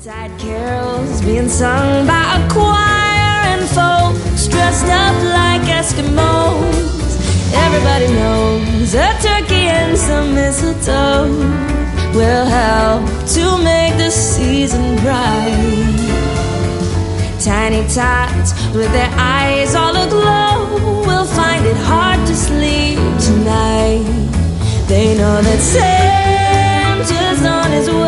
Yuletide carols being sung by a choir and folks dressed up like Eskimos. Everybody knows a turkey and some mistletoe will help to make the season bright. Tiny tots with their eyes all aglow will find it hard to sleep tonight. They know that Santa's on his way.